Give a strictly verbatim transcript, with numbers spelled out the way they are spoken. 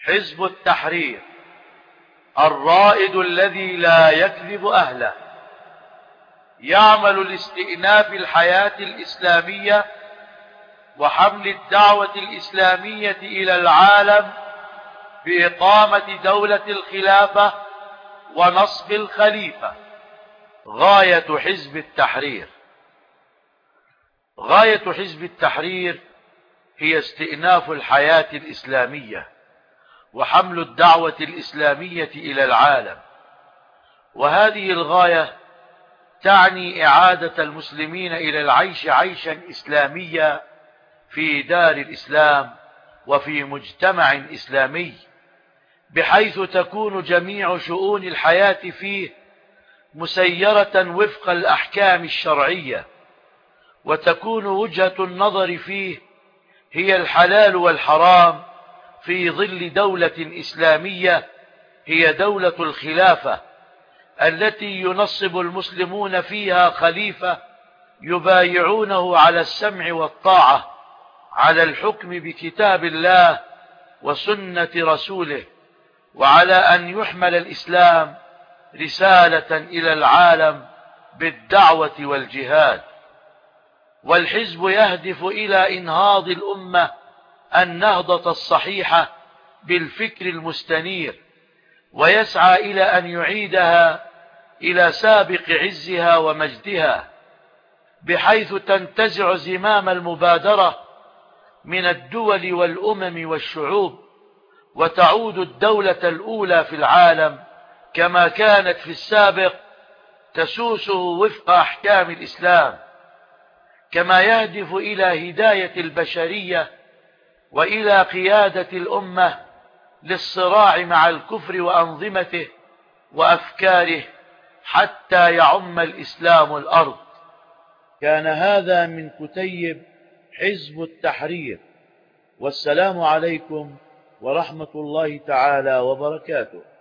حزب التحرير الرائد الذي لا يكذب أهله، يعمل لاستئناف الحياة الإسلامية وحمل الدعوة الإسلامية إلى العالم بإقامة دولة الخلافة ونصب الخليفة. غاية حزب التحرير غاية حزب التحرير هي استئناف الحياة الإسلامية وحمل الدعوة الإسلامية إلى العالم، وهذه الغاية تعني إعادة المسلمين إلى العيش عيشا إسلاميا في دار الإسلام وفي مجتمع إسلامي، بحيث تكون جميع شؤون الحياة فيه مسيرة وفق الأحكام الشرعية، وتكون وجهة النظر فيه هي الحلال والحرام في ظل دولة إسلامية هي دولة الخلافة، التي ينصب المسلمون فيها خليفة يبايعونه على السمع والطاعة، على الحكم بكتاب الله وسنة رسوله، وعلى أن يحمل الإسلام رسالة إلى العالم بالدعوة والجهاد. والحزب يهدف إلى إنهاض الأمة النهضة الصحيحة بالفكر المستنير، ويسعى إلى أن يعيدها إلى سابق عزها ومجدها، بحيث تنتزع زمام المبادرة من الدول والأمم والشعوب، وتعود الدولة الأولى في العالم كما كانت في السابق تسوسه وفق أحكام الإسلام. كما يهدف إلى هداية البشرية وإلى قيادة الأمة للصراع مع الكفر وأنظمته وأفكاره حتى يعم الإسلام الأرض. كان هذا من كتيب حزب التحرير، والسلام عليكم ورحمة الله تعالى وبركاته.